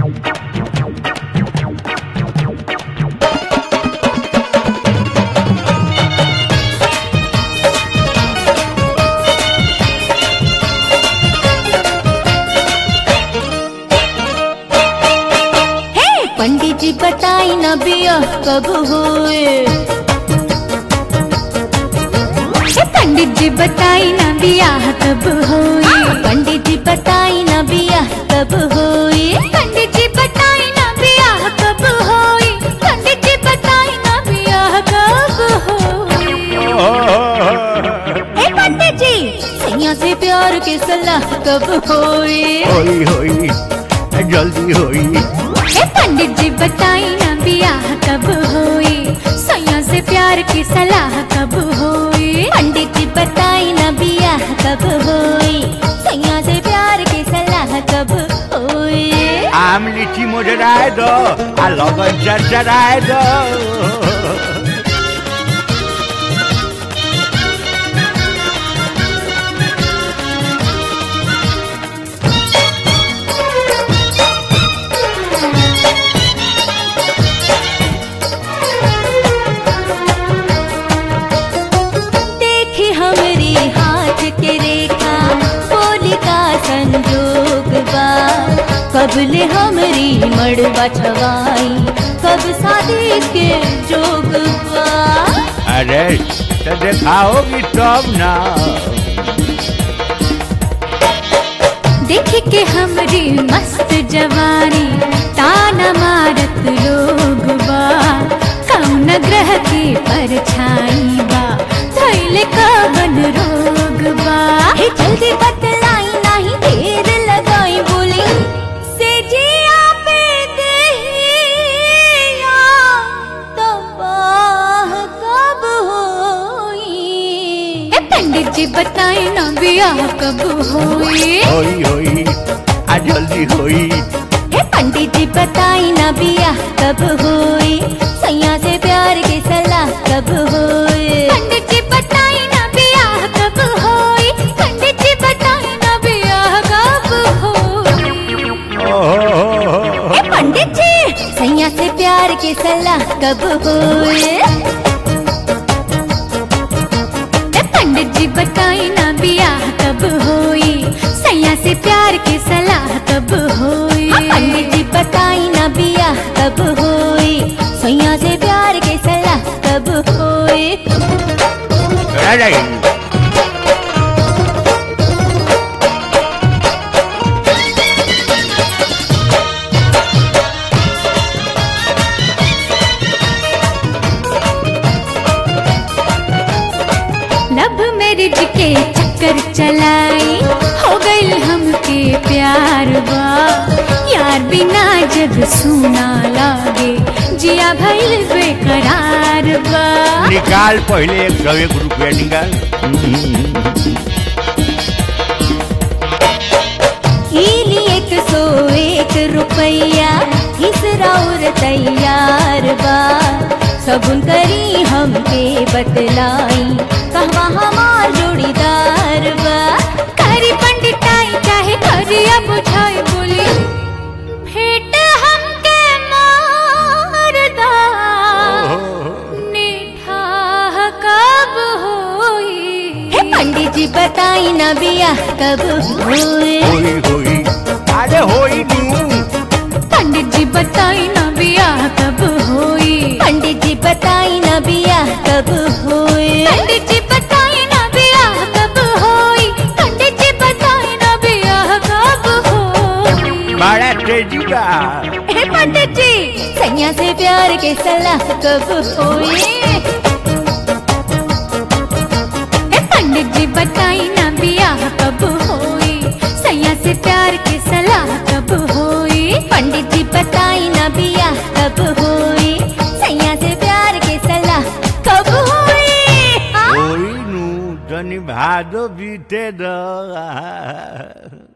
पंडित जी बताई ना बियाह कब हुए। पंडित जी बताई ना बियाह कब हुए। पंडित जी बताई ना बियाह कब हुए। पंडित जी बताई ना बियाह कब हुए। पंडित जी बताई ना बियाह कब हुए। पंडित जी सैया से प्यार के सलाह कब हुए। होई होई जल्दी होई। पंडित जी बताई ना बियाह कब हुई। सैया से प्यार की सलाह कब हुई। पंडित जी बताई ना बियाह कब हुई। सैया से प्यार की सलाह कब हुई। आम लीची मोजराए दो आ लगन चरचराए दो। कबले हमरी मड़वा छवाई कब शादी के जोग बा। अरे तो दिखाओगी तब ना। देख के हमरी मस्त जवानी ताना मारत लोग बा। कौन ग्रह की परछाई बा धैले कवन रोग बा। जल्दी बतलाई नहीं देर लगाई बोली से जिया पे देहिया तबाह कब होई। पंडित जी बताए ना बियाह कब होई। होई होई आ जल्दी होई। पंडित जी बताई ना बियाह कब होई। सैया से प्यार की सलाह कब होई। पंडित जी बताई ना बियाह कब होई। पंडित जी बताई ना बियाह कब होई। पंडित जी सैया से प्यार की सलाह कब होई। पंडित जी बताई ना बियाह कब होई। सैया से प्यार की सलाह कब होई। पंडित जी बताई ना बियाह कब होई। सैया से प्यार की सलाह कब होई। लब मैरिज के चक्कर चलाई हो गई हमके प्यार बा। यार बिना जग सुना लागे जिया भइल बेकरार बा। निकाल पहले 101 रुपया निकाल। इली 101 रुपया तीसरा और तैयार बा। सगुन करी हमके बतलाई कहवा हमार जोड़ीदार बा। करी पंडिताई चाहे करिया बुझाई बोली भेंट हमके मारदा निठाह कब होई। पंडित जी बताई ना बियाह कब होई। होई होई अरे होई नू। पंडित जी बताई ना बियाह कब होई। पंडित जी बताई ना बियाह कब होई। पंडित जी बताई ना बियाह कब होई। पंडित जी बताई ना बियाह कब होई। बड़ा तेजी बा। पंडित जी सैया से प्यार के सलाह कब होई। पंडित जी बताई ना बियाह कब होई। सैया से प्यार की सलाह कब होई। पंडित जी बताई ना बियाह कब होई। सैया से प्यार की सलाह कब होई। होई नू तनी भादो बीते द।